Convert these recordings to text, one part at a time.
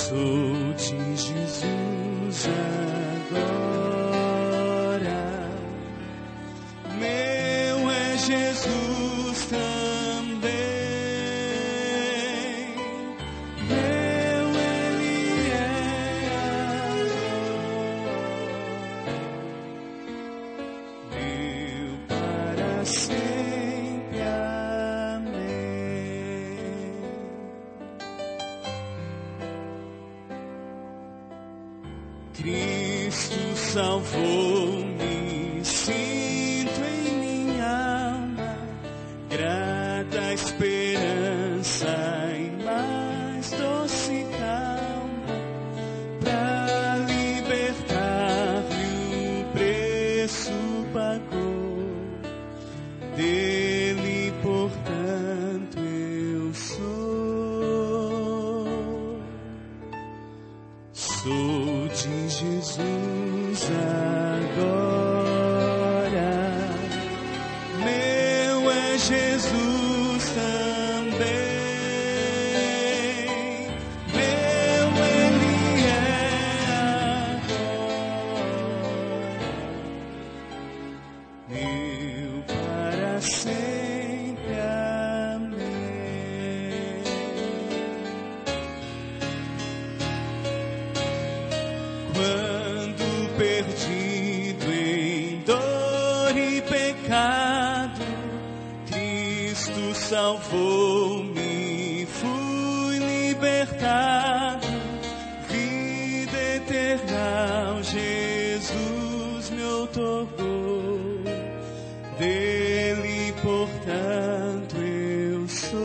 Sou de Jesus agora, meu é Jesus também, meu Ele é agora, meu para sempre, amém. Cristo salvou-me, sinto em minha alma grata esperança e mais doce calma, pra libertar-me o preço pagou, dele portanto eu sou de Jesus agora, meu é Jesus também, meu Ele é agora, meu para sempre, amém. Quando perdido em dor e pecado, Cristo salvou-me, fui libertado, vida eterna Jesus me outorgou, dele portanto eu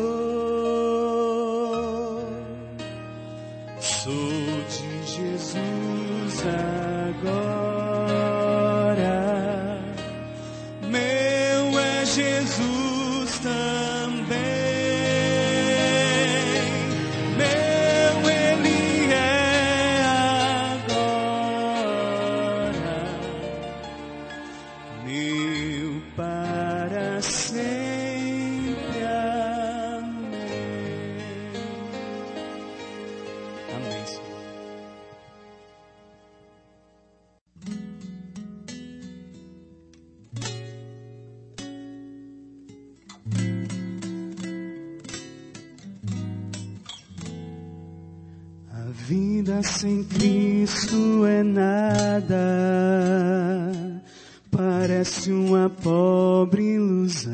sou de Jesus agora, meu é Jesus também, meu Ele é agora, meu para sempre, amém. Amém, Senhor. A vida sem Cristo é nada, parece uma pobre ilusão,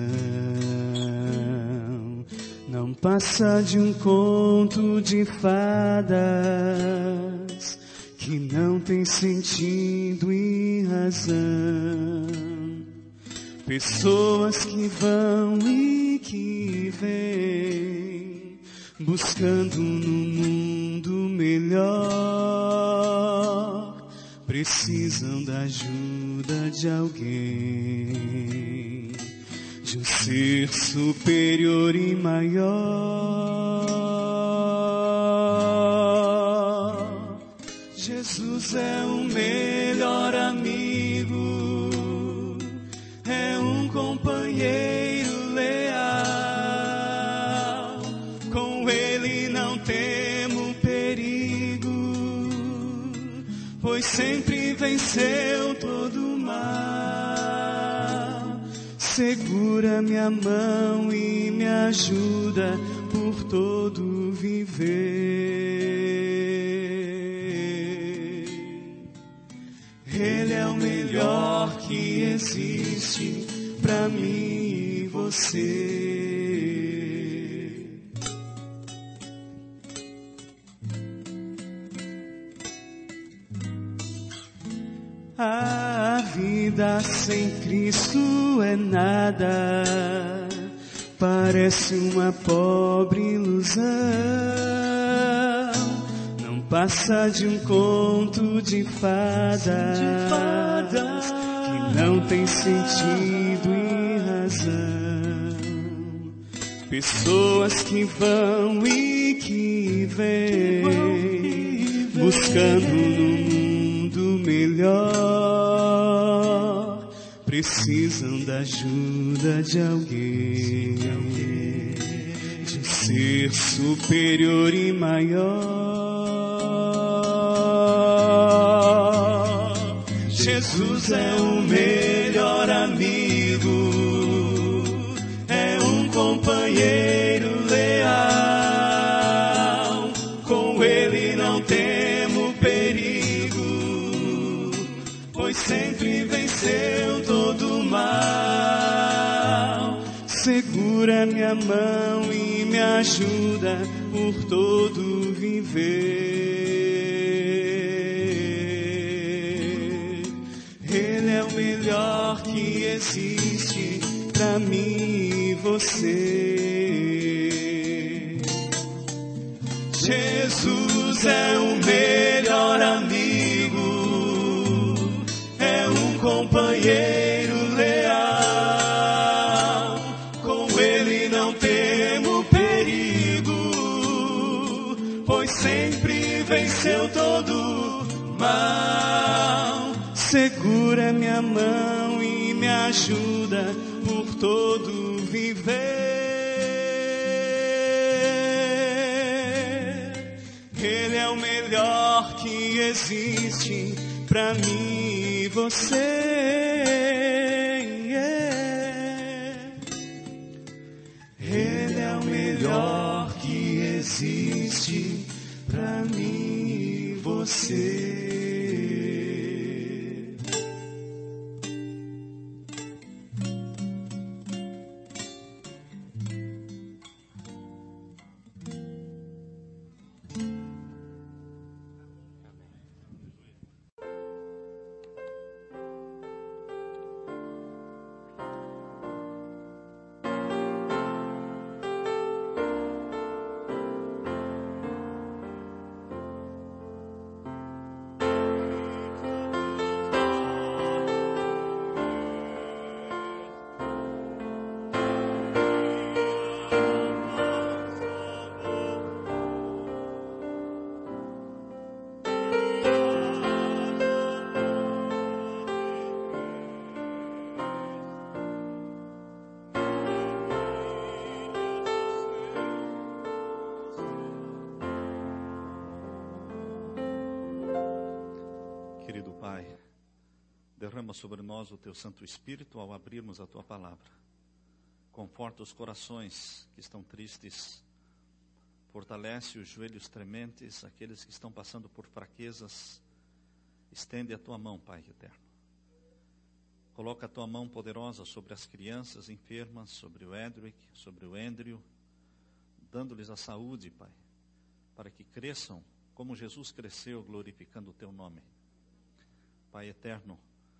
não passa de um conto de fadas que não tem sentido e razão. Pessoas que vão e que vêm, buscando no mundo melhor, precisam da ajuda de alguém, de um ser superior e maior. Jesus é o melhor amigo, é um companheiro leal, com ele não temo perigo, pois sempre venceu todo o mal. Segura minha mão e me ajuda por todo viver. Ele é o melhor que existe pra mim e você. A vida sem Cristo é nada, parece uma pobre ilusão, não passa de um conto de fadas que não tem sentido e razão. Pessoas que vão e que vêm, buscando no mundo melhor, precisam da ajuda de alguém, de um ser superior e maior. Jesus é o melhor amigo, é um companheiro leal. Com ele não temo perigo, pois sempre venceu todo mal. Segura minha mão e me ajuda por todo viver. Ele é o melhor que existe pra mim e você. Jesus é o melhor amigo, é um companheiro leal. Com ele não temo perigo, pois sempre venceu todo mal. Segura minha mão e me ajuda por todo viver. Ele é o melhor que existe pra mim e você. Ele é o melhor que existe pra mim e você. Querido Pai, derrama sobre nós o Teu Santo Espírito ao abrirmos a Tua palavra. Conforta os corações que estão tristes, fortalece os joelhos trementes, aqueles que estão passando por fraquezas. Estende a Tua mão, Pai eterno. Coloca a Tua mão poderosa sobre as crianças enfermas, sobre o Edric, sobre o Andrew, dando-lhes a saúde, Pai, para que cresçam como Jesus cresceu, glorificando o Teu nome. Pai eterno,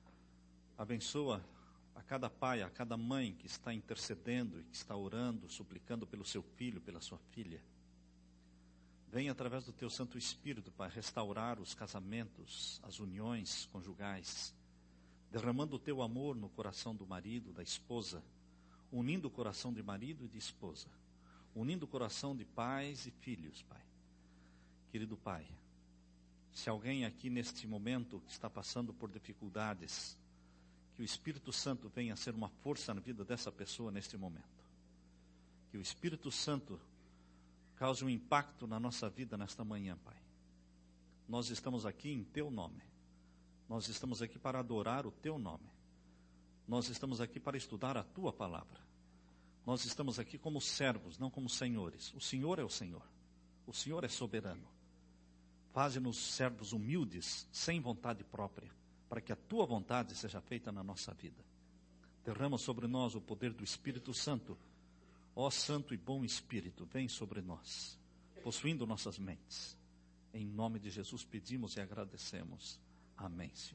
abençoa a cada pai, a cada mãe que está intercedendo e que está orando, suplicando pelo seu filho, pela sua filha. Venha através do Teu Santo Espírito, Pai, restaurar os casamentos, as uniões conjugais, derramando o Teu amor no coração do marido, da esposa, unindo o coração de marido e de esposa, unindo o coração de pais e filhos, Pai. Querido Pai, se alguém aqui neste momento está passando por dificuldades, que o Espírito Santo venha ser uma força na vida dessa pessoa neste momento. Que o Espírito Santo cause um impacto na nossa vida nesta manhã, Pai. Nós estamos aqui em Teu nome. Nós estamos aqui para adorar o Teu nome. Nós estamos aqui para estudar a Tua palavra. Nós estamos aqui como servos, não como senhores. O Senhor é o Senhor. O Senhor é soberano. Faze-nos servos humildes, sem vontade própria, para que a Tua vontade seja feita na nossa vida. Derrama sobre nós o poder do Espírito Santo. Ó Santo e bom Espírito, vem sobre nós, possuindo nossas mentes. Em nome de Jesus pedimos e agradecemos. Amém, Senhor.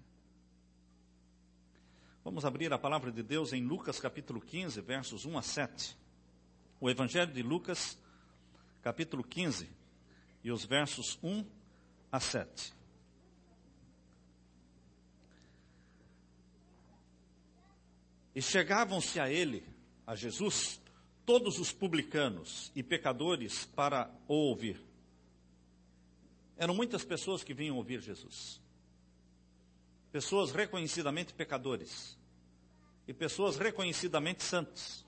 Vamos abrir a palavra de Deus em Lucas capítulo 15, versos 1 a 7. O Evangelho de Lucas, capítulo 15, e os versos 1 a 7. E chegavam-se a ele, a Jesus, todos os publicanos e pecadores para o ouvir. Eram muitas pessoas que vinham ouvir Jesus. Pessoas reconhecidamente pecadores. E pessoas reconhecidamente santos.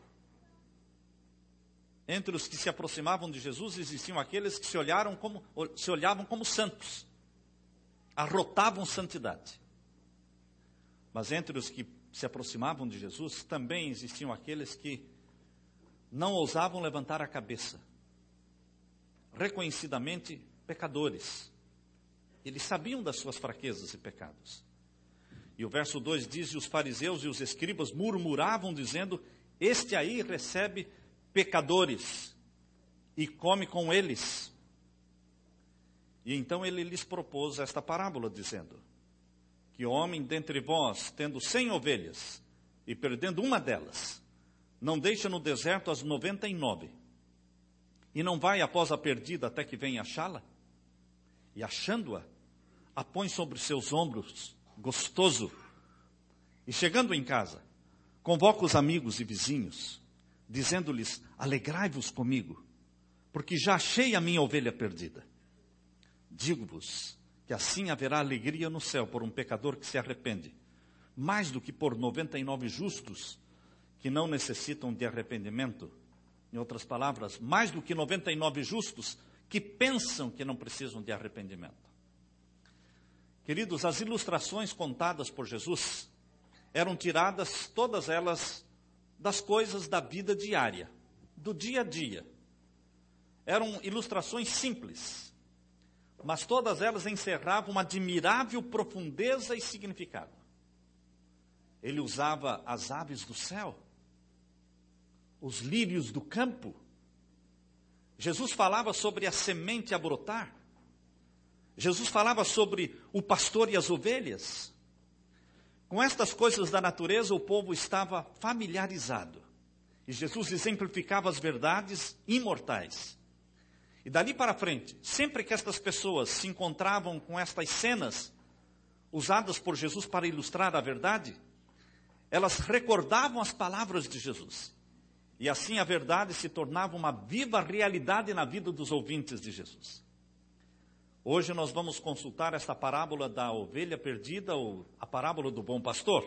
Entre os que se aproximavam de Jesus, existiam aqueles que se olhavam como santos. Arrotavam santidade. Mas entre os que se aproximavam de Jesus, também existiam aqueles que não ousavam levantar a cabeça, reconhecidamente pecadores. Eles sabiam das suas fraquezas e pecados. E o verso 2 diz: e os fariseus e os escribas murmuravam, dizendo: este aí recebe pecadores e come com eles. E então ele lhes propôs esta parábola, dizendo: que homem dentre vós, tendo 100 ovelhas, e perdendo uma delas, não deixa no deserto as 99, e não vai após a perdida até que venha achá-la? E achando-a, a põe sobre seus ombros, gostoso, e chegando em casa, convoca os amigos e vizinhos, dizendo-lhes: alegrai-vos comigo, porque já achei a minha ovelha perdida. Digo-vos que assim haverá alegria no céu por um pecador que se arrepende, mais do que por 99 justos que não necessitam de arrependimento. Em outras palavras, mais do que 99 justos que pensam que não precisam de arrependimento. Queridos, as ilustrações contadas por Jesus eram tiradas, todas elas, das coisas da vida diária, do dia a dia. Eram ilustrações simples, mas todas elas encerravam uma admirável profundeza e significado. Ele usava as aves do céu, os lírios do campo. Jesus falava sobre a semente a brotar. Jesus falava sobre o pastor e as ovelhas. Com estas coisas da natureza, o povo estava familiarizado. E Jesus exemplificava as verdades imortais. E dali para frente, sempre que estas pessoas se encontravam com estas cenas usadas por Jesus para ilustrar a verdade, elas recordavam as palavras de Jesus. E assim a verdade se tornava uma viva realidade na vida dos ouvintes de Jesus. Hoje nós vamos consultar esta parábola da ovelha perdida, ou a parábola do bom pastor.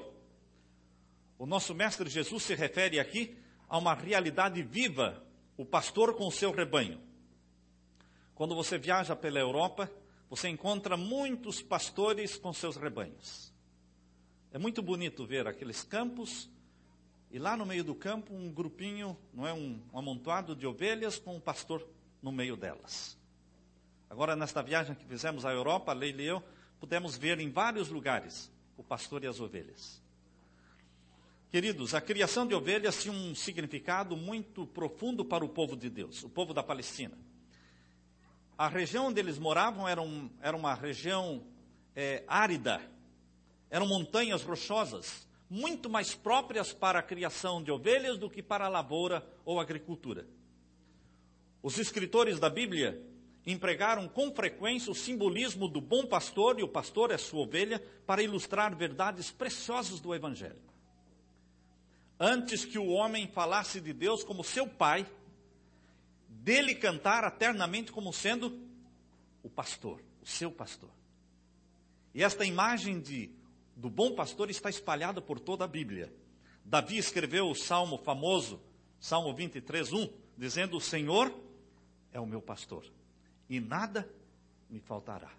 O nosso mestre Jesus se refere aqui a uma realidade viva, o pastor com o seu rebanho. Quando você viaja pela Europa, você encontra muitos pastores com seus rebanhos. É muito bonito ver aqueles campos, e lá no meio do campo um grupinho, não é, um amontoado de ovelhas com um pastor no meio delas. Agora, nesta viagem que fizemos à Europa, a Leila e eu, pudemos ver em vários lugares o pastor e as ovelhas. Queridos, a criação de ovelhas tinha um significado muito profundo para o povo de Deus, o povo da Palestina. A região onde eles moravam era uma região árida, eram montanhas rochosas, muito mais próprias para a criação de ovelhas do que para a lavoura ou agricultura. Os escritores da Bíblia empregaram com frequência o simbolismo do bom pastor, e o pastor é sua ovelha, para ilustrar verdades preciosas do Evangelho. Antes que o homem falasse de Deus como seu pai, dele cantar eternamente como sendo o pastor, o seu pastor. E esta imagem do bom pastor está espalhada por toda a Bíblia. Davi escreveu o salmo famoso, Salmo 23:1, dizendo: o Senhor é o meu pastor, e nada me faltará.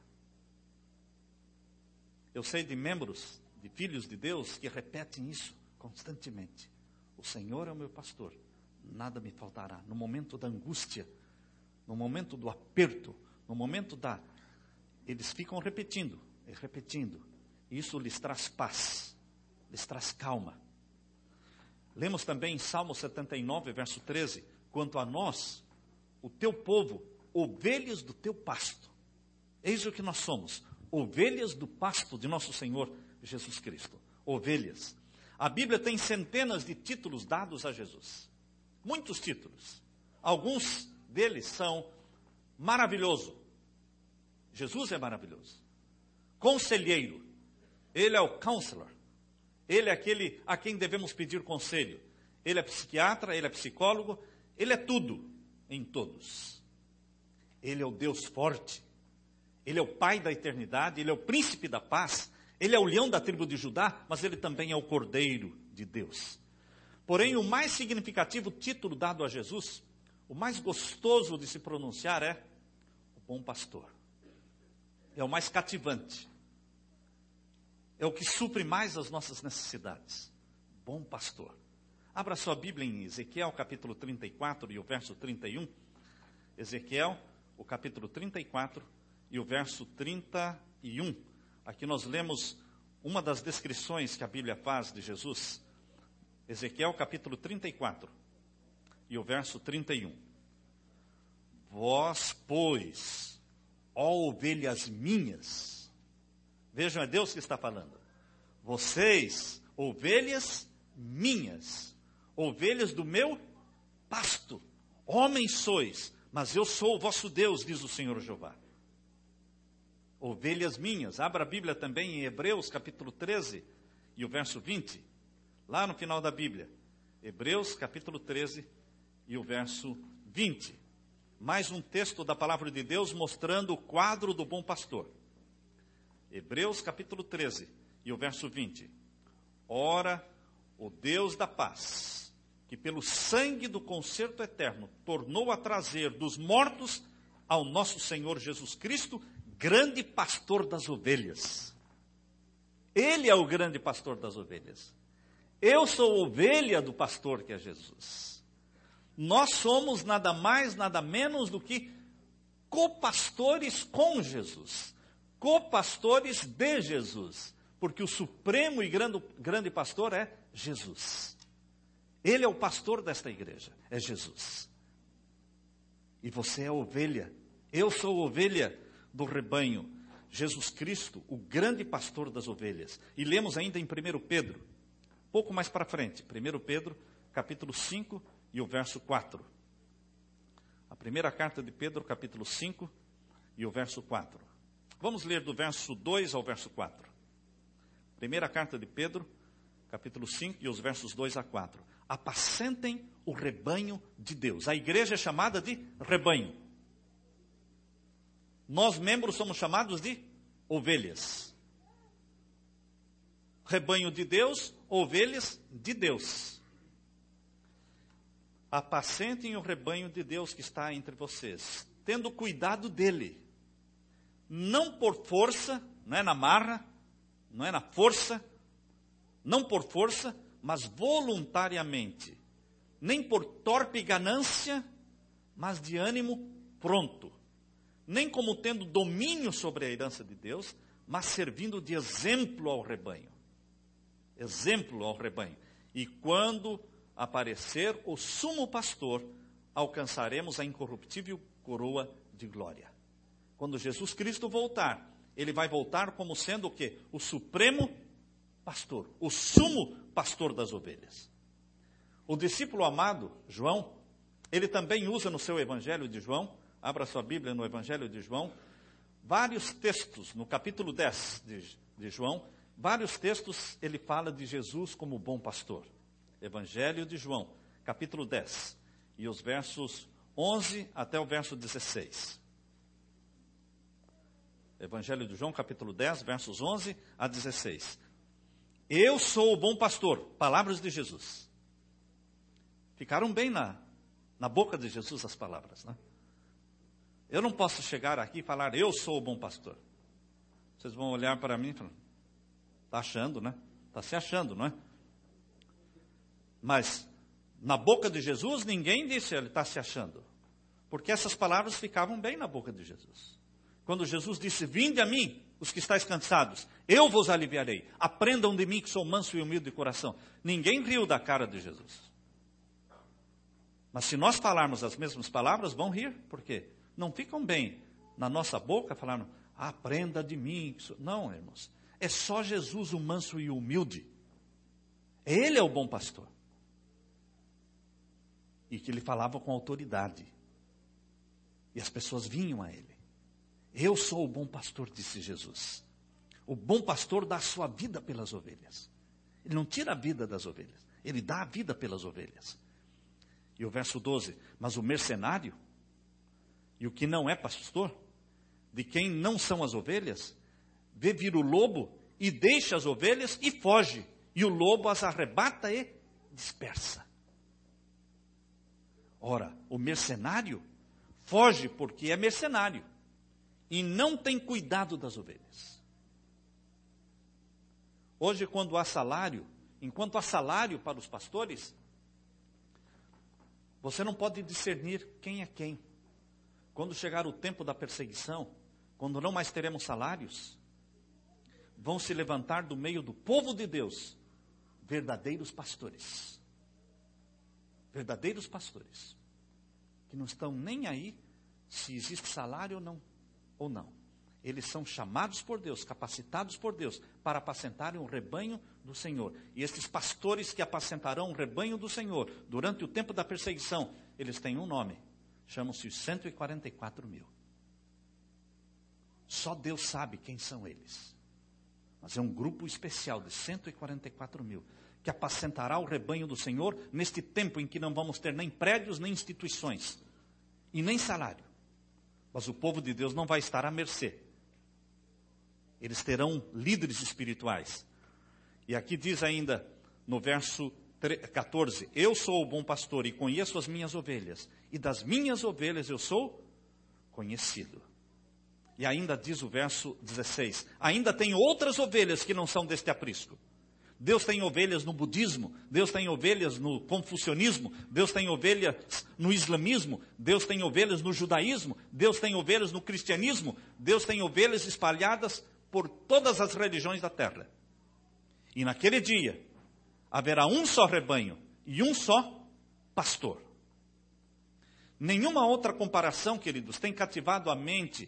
Eu sei de membros, de filhos de Deus, que repetem isso constantemente. O Senhor é o meu pastor, nada me faltará. No momento da angústia, no momento do aperto, no momento eles ficam repetindo e repetindo. Isso lhes traz paz, lhes traz calma. Lemos também em Salmo 79, verso 13: quanto a nós, o teu povo, ovelhas do teu pasto. Eis o que nós somos, ovelhas do pasto de nosso Senhor Jesus Cristo. Ovelhas. A Bíblia tem centenas de títulos dados a Jesus. Muitos títulos. Alguns deles são maravilhoso. Jesus é maravilhoso. Conselheiro. Ele é o counselor. Ele é aquele a quem devemos pedir conselho. Ele é psiquiatra, ele é psicólogo, ele é tudo em todos. Ele é o Deus forte. Ele é o Pai da eternidade, ele é o príncipe da paz. Ele é o leão da tribo de Judá, mas ele também é o Cordeiro de Deus. Porém, o mais significativo título dado a Jesus, o mais gostoso de se pronunciar é o bom pastor. É o mais cativante. é o que supre mais as nossas necessidades. Bom pastor. Abra sua Bíblia em Ezequiel, capítulo 34 e o verso 31. Ezequiel, o capítulo 34 e o verso 31. Aqui nós lemos uma das descrições que a Bíblia faz de Jesus. Ezequiel, capítulo 34 e o verso 31. Vós, pois, ó ovelhas minhas. Vejam, é Deus que está falando. Vocês, ovelhas minhas, ovelhas do meu pasto. Homens sois, mas eu sou o vosso Deus, diz o Senhor Jeová. Ovelhas minhas. Abra a Bíblia também em Hebreus, capítulo 13 e o verso 20. Lá no final da Bíblia. Hebreus, capítulo 13 e o verso 20. Mais um texto da palavra de Deus mostrando o quadro do bom pastor. Hebreus, capítulo 13 e o verso 20. Ora, o Deus da paz, que pelo sangue do concerto eterno tornou a trazer dos mortos ao nosso Senhor Jesus Cristo, grande pastor das ovelhas. Ele é o grande pastor das ovelhas. Eu sou ovelha do pastor que é Jesus. Nós somos nada mais, nada menos do que copastores com Jesus. Copastores de Jesus. Porque o supremo e grande pastor é Jesus. Ele é o pastor desta igreja, é Jesus. E você é ovelha. Eu sou ovelha do rebanho. Jesus Cristo, o grande pastor das ovelhas. E lemos ainda em 1 Pedro, pouco mais para frente, 1 Pedro, capítulo 5 e o verso 4. A primeira carta de Pedro, capítulo 5 e o verso 4. Vamos ler do verso 2 ao verso 4. Primeira carta de Pedro, capítulo 5 e os versos 2 a 4. Apacentem o rebanho de Deus. A igreja é chamada de rebanho. Nós, membros, somos chamados de ovelhas. Rebanho de Deus, ovelhas de Deus. Apacentem o rebanho de Deus que está entre vocês, tendo cuidado dele. Não por força, não é na marra, não é na força, não por força, mas voluntariamente. Nem por torpe ganância, mas de ânimo pronto. Nem como tendo domínio sobre a herança de Deus, mas servindo de exemplo ao rebanho. Exemplo ao rebanho. E quando aparecer o sumo pastor, alcançaremos a incorruptível coroa de glória. Quando Jesus Cristo voltar, ele vai voltar como sendo o quê? O supremo pastor, o sumo pastor das ovelhas. O discípulo amado, João, ele também usa no seu Evangelho de João, abra sua Bíblia no Evangelho de João, vários textos, no capítulo 10 de João, vários textos ele fala de Jesus como bom pastor. Evangelho de João, capítulo 10, e os versos 11 até o verso 16. Evangelho de João, capítulo 10, versos 11 a 16. Eu sou o bom pastor, palavras de Jesus. Ficaram bem na boca de Jesus as palavras, né? Eu não posso chegar aqui e falar, eu sou o bom pastor. Vocês vão olhar para mim e falar, está achando, né? Está se achando, não é? Mas, na boca de Jesus, ninguém disse, ele está se achando. Porque essas palavras ficavam bem na boca de Jesus. Quando Jesus disse, vinde a mim, os que estáis cansados, eu vos aliviarei. Aprendam de mim que sou manso e humilde de coração. Ninguém riu da cara de Jesus. Mas se nós falarmos as mesmas palavras, vão rir. Por quê? Não ficam bem na nossa boca falando, aprenda de mim. Não, irmãos. É só Jesus o manso e humilde. Ele é o bom pastor. E que ele falava com autoridade. E as pessoas vinham a ele. Eu sou o bom pastor, disse Jesus. O bom pastor dá a sua vida pelas ovelhas. Ele não tira a vida das ovelhas. Ele dá a vida pelas ovelhas. E o verso 12. Mas o mercenário, e o que não é pastor, de quem não são as ovelhas, vê vir o lobo e deixa as ovelhas e foge. E o lobo as arrebata e dispersa. Ora, o mercenário foge porque é mercenário. E não tem cuidado das ovelhas. Hoje, quando há salário, enquanto há salário para os pastores, você não pode discernir quem é quem. Quando chegar o tempo da perseguição, quando não mais teremos salários, vão se levantar do meio do povo de Deus verdadeiros pastores. Verdadeiros pastores. Que não estão nem aí se existe salário ou não. Eles são chamados por Deus, capacitados por Deus, para apacentarem o rebanho do Senhor. E esses pastores que apacentarão o rebanho do Senhor, durante o tempo da perseguição, eles têm um nome. Chamam-se os 144 mil. Só Deus sabe quem são eles. Mas é um grupo especial de 144 mil, que apacentará o rebanho do Senhor neste tempo em que não vamos ter nem prédios, nem instituições, e nem salário. Mas o povo de Deus não vai estar à mercê. Eles terão líderes espirituais. E aqui diz ainda, no verso 14, eu sou o bom pastor e conheço as minhas ovelhas, e das minhas ovelhas eu sou conhecido. E ainda diz o verso 16, ainda tem outras ovelhas que não são deste aprisco. Deus tem ovelhas no budismo, Deus tem ovelhas no confucionismo, Deus tem ovelhas no islamismo, Deus tem ovelhas no judaísmo, Deus tem ovelhas no cristianismo, Deus tem ovelhas espalhadas por todas as religiões da terra. E naquele dia, haverá um só rebanho e um só pastor. Nenhuma outra comparação, queridos, tem cativado a mente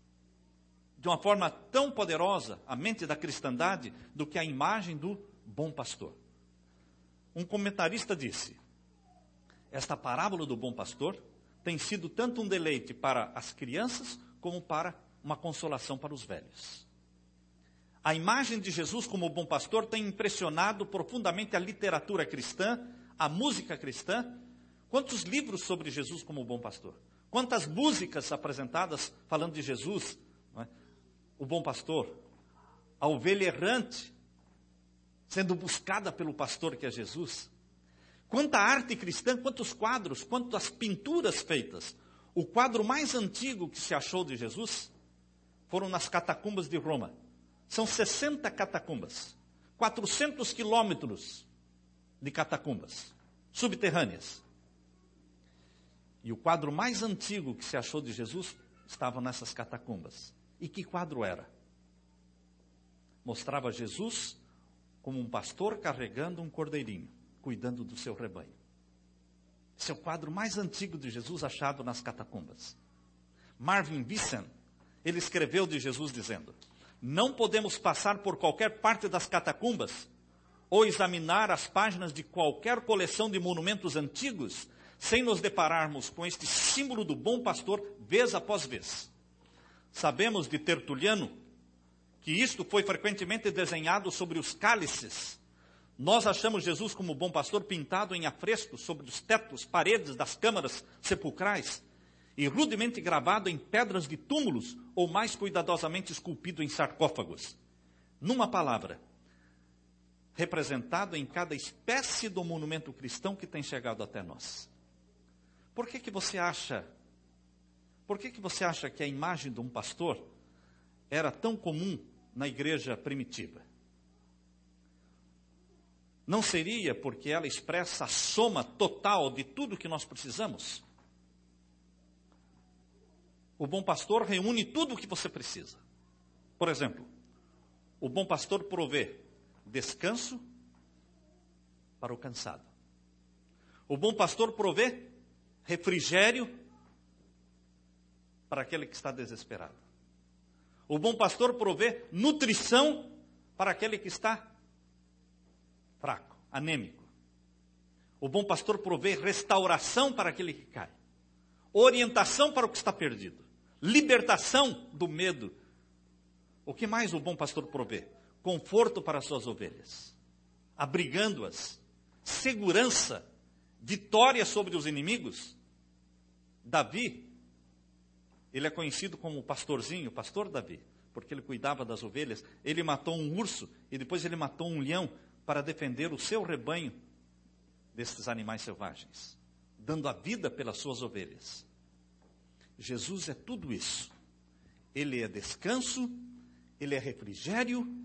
de uma forma tão poderosa, a mente da cristandade, do que a imagem do bom pastor. Um comentarista disse, esta parábola do bom pastor tem sido tanto um deleite para as crianças, como para uma consolação para os velhos. A imagem de Jesus como bom pastor tem impressionado profundamente a literatura cristã, a música cristã. Quantos livros sobre Jesus como bom pastor? Quantas músicas apresentadas falando de Jesus, não é? O bom pastor, a ovelha errante, sendo buscada pelo pastor que é Jesus. Quanta arte cristã, quantos quadros, quantas pinturas feitas. O quadro mais antigo que se achou de Jesus foram nas catacumbas de Roma. São 60 catacumbas, 400 quilômetros de catacumbas subterrâneas. E o quadro mais antigo que se achou de Jesus estava nessas catacumbas. E que quadro era? Mostrava Jesus como um pastor carregando um cordeirinho, cuidando do seu rebanho. Esse é o quadro mais antigo de Jesus achado nas catacumbas. Marvin Vincent, ele escreveu de Jesus dizendo, não podemos passar por qualquer parte das catacumbas ou examinar as páginas de qualquer coleção de monumentos antigos sem nos depararmos com este símbolo do bom pastor vez após vez. Sabemos de Tertuliano que isto foi frequentemente desenhado sobre os cálices. Nós achamos Jesus como bom pastor pintado em afresco sobre os tetos, paredes das câmaras sepulcrais e rudemente gravado em pedras de túmulos ou mais cuidadosamente esculpido em sarcófagos. Numa palavra, representado em cada espécie do monumento cristão que tem chegado até nós. Por que você acha que a imagem de um pastor era tão comum na igreja primitiva? Não seria porque ela expressa a soma total de tudo que nós precisamos? O bom pastor reúne tudo o que você precisa. Por exemplo, o bom pastor provê descanso para o cansado. O bom pastor provê refrigério para aquele que está desesperado. O bom pastor provê nutrição para aquele que está fraco, anêmico. O bom pastor provê restauração para aquele que cai. Orientação para o que está perdido. Libertação do medo. O que mais o bom pastor provê? Conforto para as suas ovelhas, abrigando-as, segurança, vitória sobre os inimigos. Davi, ele é conhecido como o pastorzinho, o pastor Davi, porque ele cuidava das ovelhas. Ele matou um urso e depois ele matou um leão para defender o seu rebanho desses animais selvagens, dando a vida pelas suas ovelhas. Jesus é tudo isso. Ele é descanso, ele é refrigério,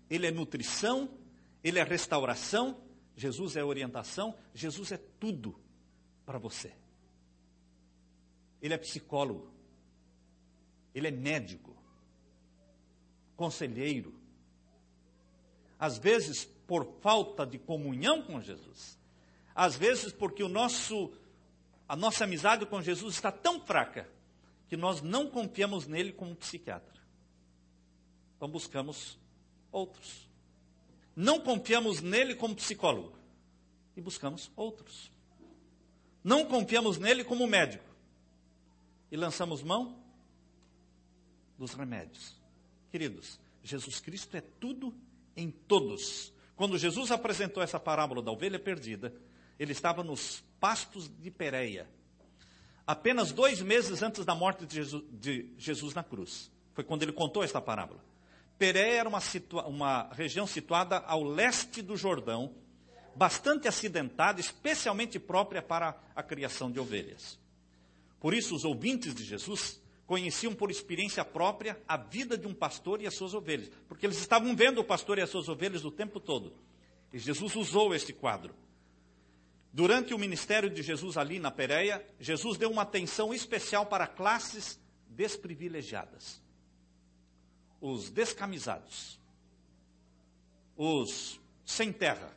Ele é nutrição, Ele é restauração, Jesus é orientação, Jesus é tudo para você. Ele é psicólogo, Ele é médico, conselheiro. Às vezes por falta de comunhão com Jesus, às vezes porque a nossa amizade com Jesus está tão fraca, que nós não confiamos nele como psiquiatra. Então buscamos outros. Não confiamos nele como psicólogo, e buscamos outros. Não confiamos nele como médico, e lançamos mão dos remédios. Queridos, Jesus Cristo é tudo em todos. Quando Jesus apresentou essa parábola da ovelha perdida, ele estava nos pastos de Pérea, apenas 2 meses antes da morte de Jesus na cruz. Foi quando ele contou esta parábola. Pérea era uma região situada ao leste do Jordão, bastante acidentada, especialmente própria para a criação de ovelhas. Por isso, os ouvintes de Jesus conheciam por experiência própria a vida de um pastor e as suas ovelhas, porque eles estavam vendo o pastor e as suas ovelhas o tempo todo. E Jesus usou este quadro. Durante o ministério de Jesus ali na Pérea, Jesus deu uma atenção especial para classes desprivilegiadas. Os descamisados, os sem terra,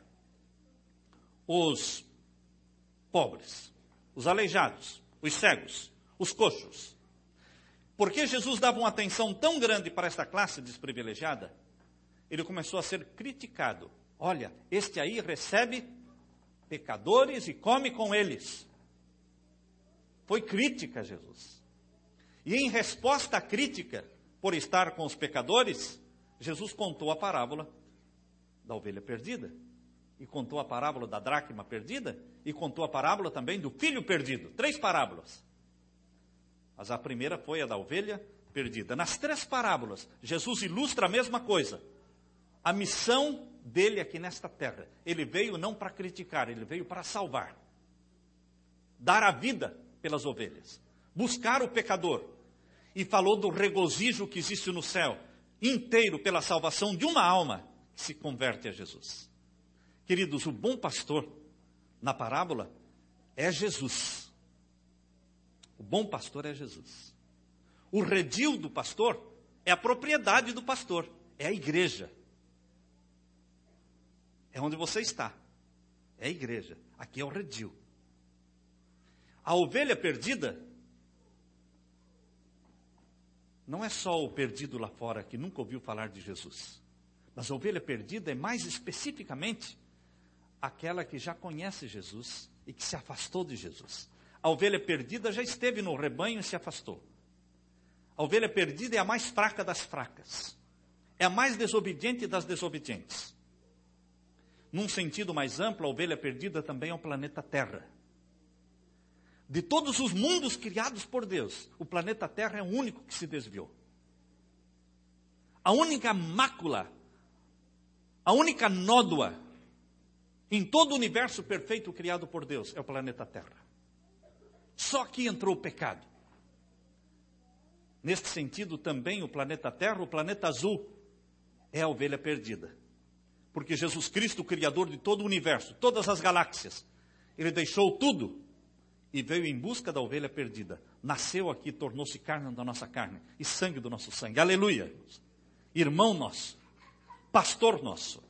os pobres, os aleijados, os cegos, os coxos. Por que Jesus dava uma atenção tão grande para esta classe desprivilegiada? Ele começou a ser criticado. Olha, este aí recebe pecadores e come com eles. Foi crítica a Jesus. E em resposta à crítica por estar com os pecadores, Jesus contou a parábola da ovelha perdida, e contou a parábola da dracma perdida, e contou a parábola também do filho perdido. 3 parábolas. Mas a primeira foi a da ovelha perdida. Nas 3 parábolas, Jesus ilustra a mesma coisa. A missão dele aqui nesta terra. Ele veio não para criticar, ele veio para salvar. Dar a vida pelas ovelhas. Buscar o pecador. E falou do regozijo que existe no céu inteiro pela salvação de uma alma que se converte a Jesus. Queridos, o bom pastor, na parábola, é Jesus. O bom pastor é Jesus. O redil do pastor é a propriedade do pastor, é a igreja. É onde você está. É a igreja. Aqui é o redil. A ovelha perdida não é só o perdido lá fora que nunca ouviu falar de Jesus. Mas a ovelha perdida é mais especificamente aquela que já conhece Jesus e que se afastou de Jesus. A ovelha perdida já esteve no rebanho e se afastou. A ovelha perdida é a mais fraca das fracas. É a mais desobediente das desobedientes. Num sentido mais amplo, a ovelha perdida também é o planeta Terra. De todos os mundos criados por Deus, o planeta Terra é o único que se desviou. A única mácula, a única nódoa em todo o universo perfeito criado por Deus é o planeta Terra. Só que entrou o pecado. Neste sentido, também o planeta Terra, o planeta azul, é a ovelha perdida. Porque Jesus Cristo, o Criador de todo o universo, todas as galáxias, Ele deixou tudo e veio em busca da ovelha perdida. Nasceu aqui, tornou-se carne da nossa carne e sangue do nosso sangue. Aleluia! Irmão nosso, pastor nosso.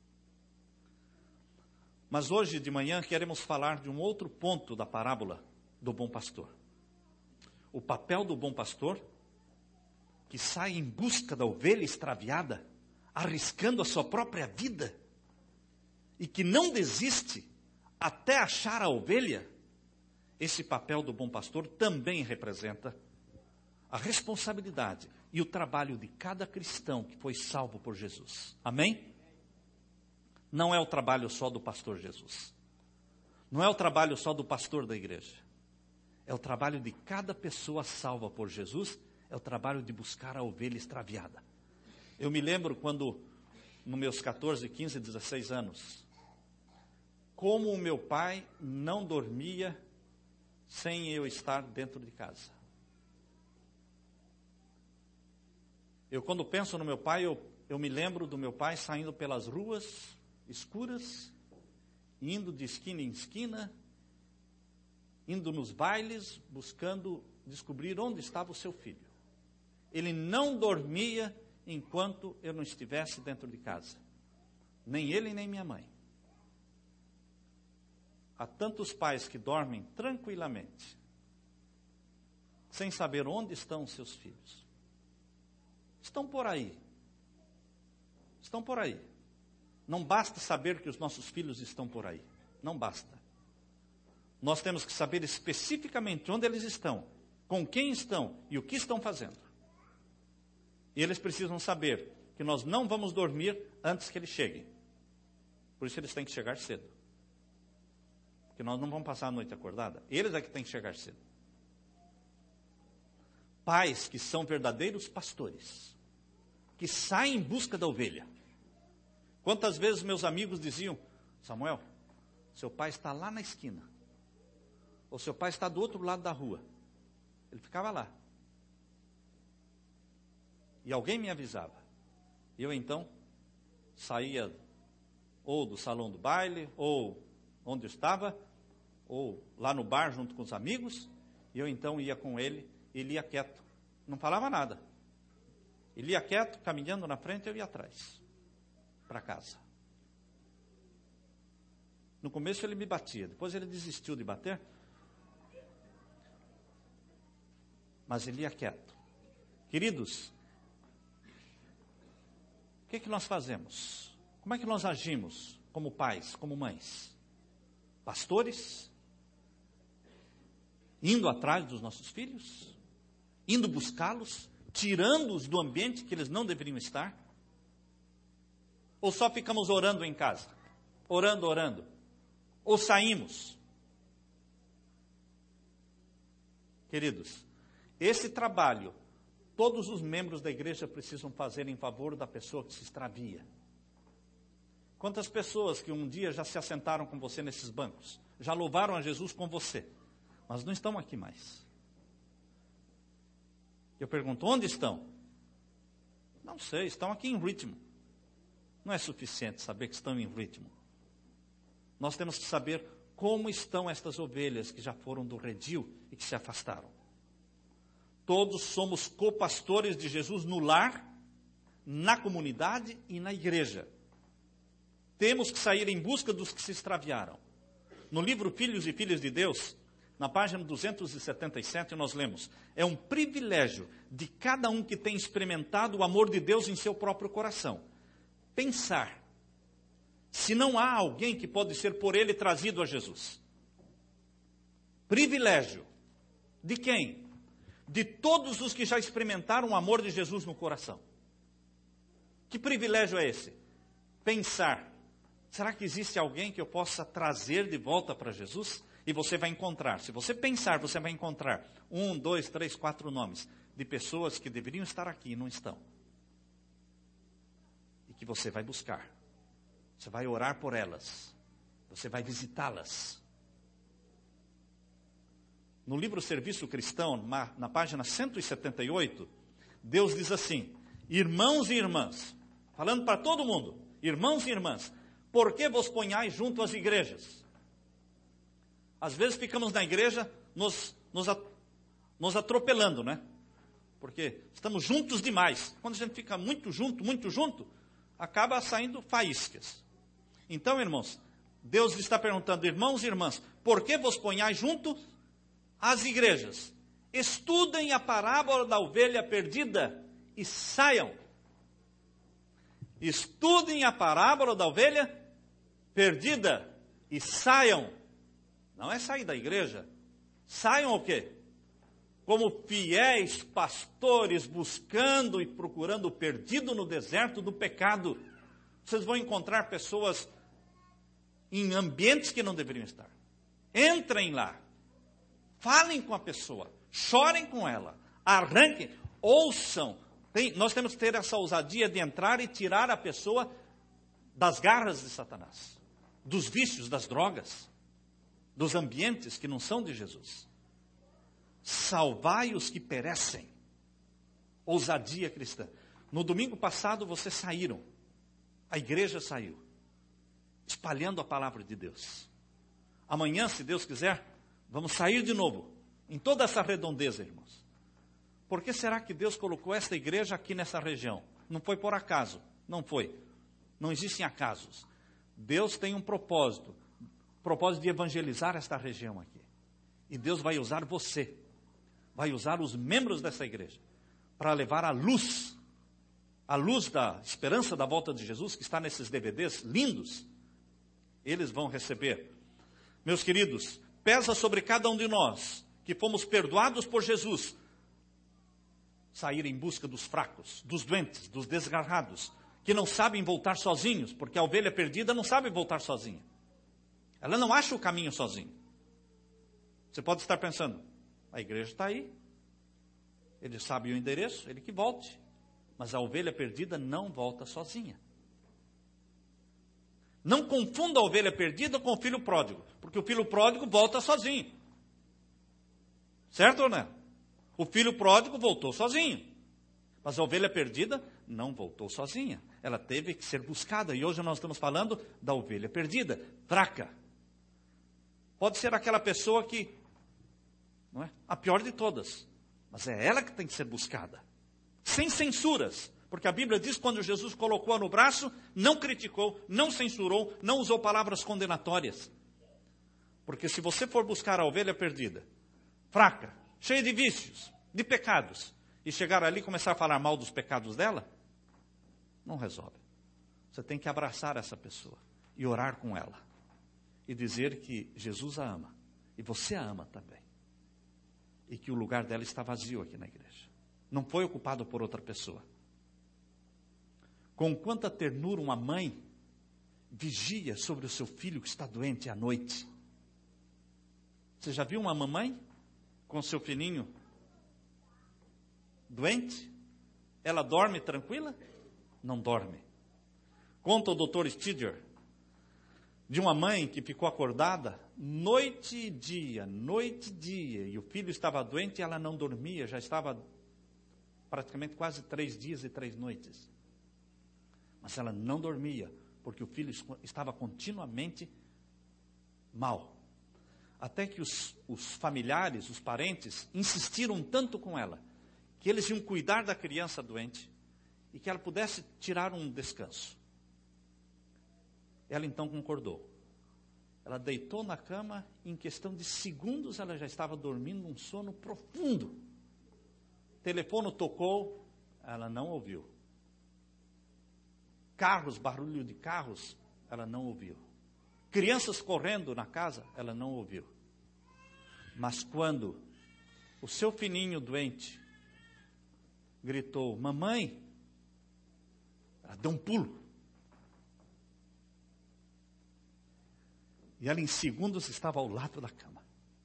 Mas hoje de manhã queremos falar de um outro ponto da parábola do bom pastor. O papel do bom pastor, que sai em busca da ovelha extraviada, arriscando a sua própria vida, e que não desiste até achar a ovelha. Esse papel do bom pastor também representa a responsabilidade e o trabalho de cada cristão que foi salvo por Jesus. Amém? Não é o trabalho só do pastor Jesus. Não é o trabalho só do pastor da igreja. É o trabalho de cada pessoa salva por Jesus. É o trabalho de buscar a ovelha extraviada. Eu me lembro quando, nos meus 14, 15, 16 anos, como o meu pai não dormia sem eu estar dentro de casa. Eu, quando penso no meu pai, eu eu me lembro do meu pai saindo pelas ruas escuras, indo de esquina em esquina, indo nos bailes, buscando descobrir onde estava o seu filho. Ele não dormia enquanto eu não estivesse dentro de casa. Nem ele, nem minha mãe. Há tantos pais que dormem tranquilamente, sem saber onde estão os seus filhos. Estão por aí. Estão por aí. Não basta saber que os nossos filhos estão por aí. Não basta. Nós temos que saber especificamente onde eles estão, com quem estão e o que estão fazendo. E eles precisam saber que nós não vamos dormir antes que eles cheguem. Por isso eles têm que chegar cedo. Porque nós não vamos passar a noite acordada. Eles é que têm que chegar cedo. Pais que são verdadeiros pastores, que saem em busca da ovelha. Quantas vezes meus amigos diziam: Samuel, seu pai está lá na esquina. Ou seu pai está do outro lado da rua. Ele ficava lá. E alguém me avisava. E eu então saía ou do salão do baile, ou onde eu estava, ou lá no bar junto com os amigos. E eu então ia com ele, ele ia quieto. Não falava nada. Ele ia quieto, caminhando na frente, eu ia atrás. Para casa. No começo ele me batia, depois ele desistiu de bater. Mas ele ia quieto. Queridos, o que nós fazemos? Como é que nós agimos como pais, como mães? Pastores? Indo atrás dos nossos filhos? Indo buscá-los? Tirando-os do ambiente que eles não deveriam estar? Ou só ficamos orando em casa? Orando. Ou saímos? Queridos, esse trabalho, todos os membros da igreja precisam fazer em favor da pessoa que se extravia. Quantas pessoas que um dia já se assentaram com você nesses bancos, já louvaram a Jesus com você, mas não estão aqui mais. Eu pergunto, onde estão? Não sei, estão aqui em ritmo. Não é suficiente saber que estão em ritmo. Nós temos que saber como estão estas ovelhas que já foram do redil e que se afastaram. Todos somos copastores de Jesus no lar, na comunidade e na igreja. Temos que sair em busca dos que se extraviaram. No livro Filhos e Filhas de Deus, na página 277, nós lemos: é um privilégio de cada um que tem experimentado o amor de Deus em seu próprio coração. Pensar se não há alguém que pode ser por ele trazido a Jesus. Privilégio. De quem? De todos os que já experimentaram o amor de Jesus no coração. Que privilégio é esse? Pensar, será que existe alguém que eu possa trazer de volta para Jesus? E você vai encontrar, se você pensar, você vai encontrar 1, 2, 3, 4 nomes de pessoas que deveriam estar aqui e não estão. E que você vai buscar. Você vai orar por elas. Você vai visitá-las. No livro Serviço Cristão, na página 178, Deus diz assim: irmãos e irmãs, falando para todo mundo, irmãos e irmãs, por que vos ponhais junto às igrejas? Às vezes ficamos na igreja nos atropelando, né? Porque estamos juntos demais. Quando a gente fica muito junto, acaba saindo faíscas. Então, irmãos, Deus está perguntando, irmãos e irmãs, por que vos ponhais junto às igrejas? Estudem a parábola da ovelha perdida e saiam. Estudem a parábola da ovelha perdida e saiam. Não é sair da igreja. Saiam o quê? Como fiéis pastores buscando e procurando o perdido no deserto do pecado. Vocês vão encontrar pessoas em ambientes que não deveriam estar. Entrem lá. Falem com a pessoa. Chorem com ela. Arranquem. Ouçam. Nós temos que ter essa ousadia de entrar e tirar a pessoa das garras de Satanás. Dos vícios, das drogas. Dos ambientes que não são de Jesus. Salvai os que perecem. Ousadia cristã. No domingo passado vocês saíram, a igreja saiu, espalhando a palavra de Deus. Amanhã, se Deus quiser, vamos sair de novo, em toda essa redondeza, irmãos. Por que será que Deus colocou esta igreja aqui nessa região? Não foi por acaso, não foi. Não existem acasos. Deus tem um propósito de evangelizar esta região aqui. E Deus vai usar você, vai usar os membros dessa igreja, para levar a luz da esperança da volta de Jesus, que está nesses DVDs lindos. Eles vão receber. Meus queridos, pesa sobre cada um de nós, que fomos perdoados por Jesus, sair em busca dos fracos, dos doentes, dos desgarrados, que não sabem voltar sozinhos, porque a ovelha perdida não sabe voltar sozinha. Ela não acha o caminho sozinha. Você pode estar pensando, a igreja está aí, ele sabe o endereço, ele que volte. Mas a ovelha perdida não volta sozinha. Não confunda a ovelha perdida com o filho pródigo, porque o filho pródigo volta sozinho. Certo ou não? O filho pródigo voltou sozinho. Mas a ovelha perdida não voltou sozinha. Ela teve que ser buscada. E hoje nós estamos falando da ovelha perdida, fraca. Pode ser aquela pessoa que, não é? A pior de todas. Mas é ela que tem que ser buscada. Sem censuras. Porque a Bíblia diz que quando Jesus colocou-a no braço, não criticou, não censurou, não usou palavras condenatórias. Porque se você for buscar a ovelha perdida, fraca, cheia de vícios, de pecados, e chegar ali e começar a falar mal dos pecados dela, não resolve. Você tem que abraçar essa pessoa e orar com ela. E dizer que Jesus a ama. E você a ama também. E que o lugar dela está vazio aqui na igreja. Não foi ocupado por outra pessoa. Com quanta ternura uma mãe vigia sobre o seu filho que está doente à noite. Você já viu uma mamãe com seu filhinho doente? Ela dorme tranquila? Não dorme. Conta o Dr. Stiger de uma mãe que ficou acordada noite e dia, e o filho estava doente e ela não dormia, já estava praticamente quase 3 dias e 3 noites. Mas ela não dormia, porque o filho estava continuamente mal. Até que os familiares, os parentes, insistiram tanto com ela, que eles iam cuidar da criança doente, e que ela pudesse tirar um descanso. Ela então concordou. Ela deitou na cama, e em questão de segundos ela já estava dormindo um sono profundo. O telefone tocou, ela não ouviu. Carros, barulho de carros, ela não ouviu. Crianças correndo na casa, ela não ouviu. Mas quando o seu filhinho doente gritou, mamãe, ela deu um pulo. E ela em segundos estava ao lado da cama.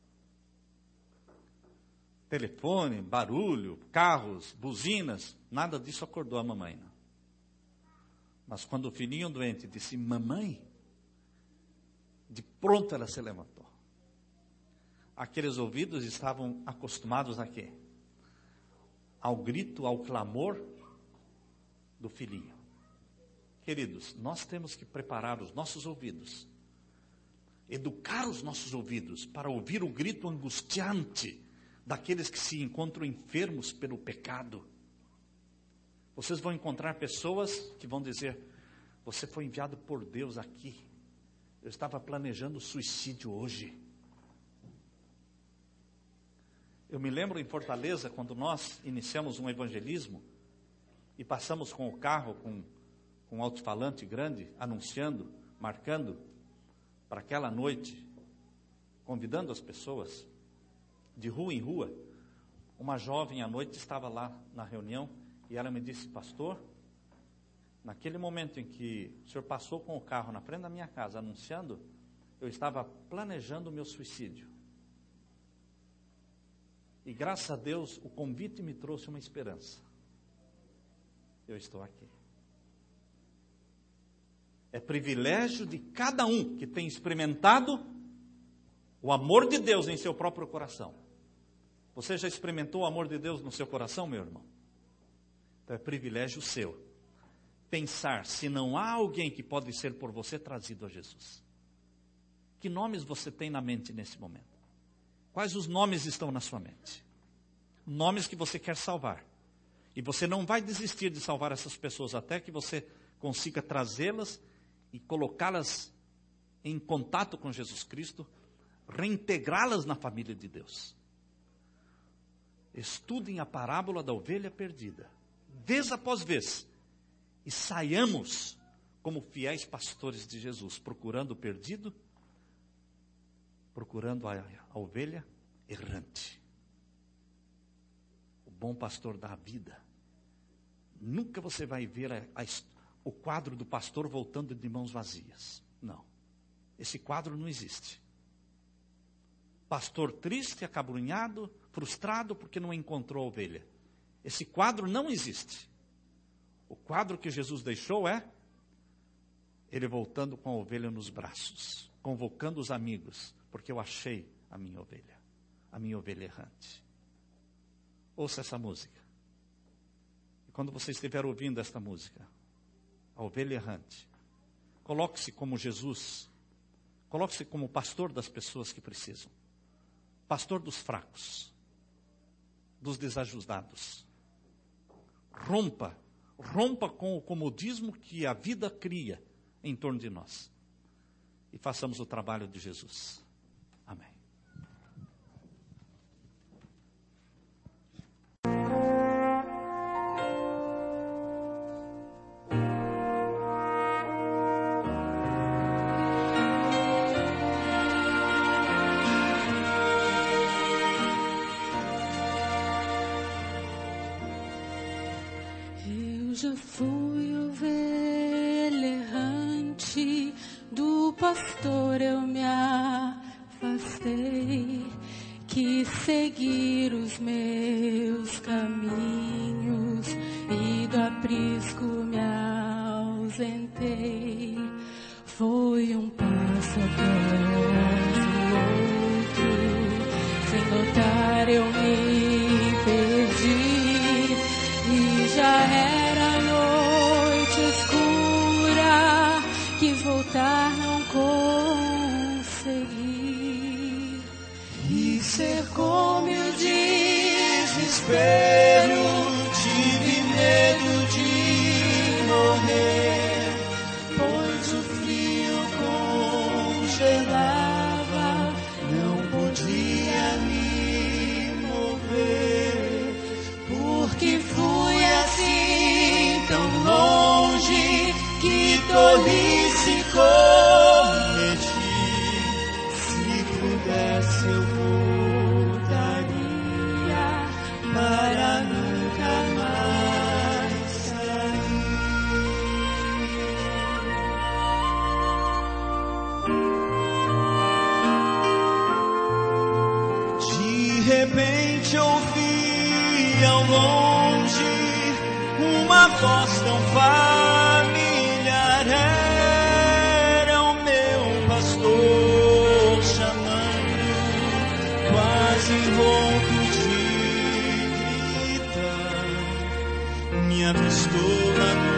Telefone, barulho, carros, buzinas, nada disso acordou a mamãe, não. Mas quando o filhinho doente disse, mamãe, de pronto ela se levantou. Aqueles ouvidos estavam acostumados a quê? Ao grito, ao clamor do filhinho. Queridos, nós temos que preparar os nossos ouvidos, educar os nossos ouvidos para ouvir o grito angustiante daqueles que se encontram enfermos pelo pecado. Vocês vão encontrar pessoas que vão dizer, você foi enviado por Deus aqui. Eu estava planejando suicídio hoje. Eu me lembro em Fortaleza, quando nós iniciamos um evangelismo, e passamos com o carro, com um alto-falante grande, anunciando, marcando, para aquela noite, convidando as pessoas, de rua em rua. Uma jovem à noite estava lá na reunião, e ela me disse, pastor, naquele momento em que o senhor passou com o carro na frente da minha casa, anunciando, eu estava planejando o meu suicídio. E graças a Deus, o convite me trouxe uma esperança. Eu estou aqui. É privilégio de cada um que tem experimentado o amor de Deus em seu próprio coração. Você já experimentou o amor de Deus no seu coração, meu irmão? Então é privilégio seu pensar se não há alguém que pode ser por você trazido a Jesus. Que nomes você tem na mente nesse momento? Quais os nomes estão na sua mente? Nomes que você quer salvar. E você não vai desistir de salvar essas pessoas até que você consiga trazê-las e colocá-las em contato com Jesus Cristo, reintegrá-las na família de Deus. Estudem a parábola da ovelha perdida, vez após vez, e saiamos como fiéis pastores de Jesus, procurando o perdido, procurando a ovelha errante. O bom pastor dá a vida. Nunca você vai ver o quadro do pastor voltando de mãos vazias. Não. Esse quadro não existe. Pastor triste, acabrunhado, frustrado porque não encontrou a ovelha. Esse quadro não existe. O quadro que Jesus deixou é ele voltando com a ovelha nos braços, convocando os amigos, porque eu achei a minha ovelha errante. Ouça essa música. E quando você estiver ouvindo esta música, a ovelha errante, coloque-se como Jesus, coloque-se como pastor das pessoas que precisam, pastor dos fracos, dos desajustados. Rompa com o comodismo que a vida cria em torno de nós. E façamos o trabalho de Jesus. Amém. Já fui ovelha errante, do pastor eu me afastei, quis seguir os meus caminhos e do aprisco me ausentei. Foi um passo após o outro, sem notar eu me perdi e já era voltar não consegui. E cercou-me o desespero, tive medo de morrer, pois o frio congelava, não podia me mover, porque fui assim tão longe que tolice cometi. Se pudesse eu voltaria para nunca mais sair. De repente ouvi ao longe uma voz tão familiar. Era o meu pastor chamando, quase rouco de gritar. Me avistou lá no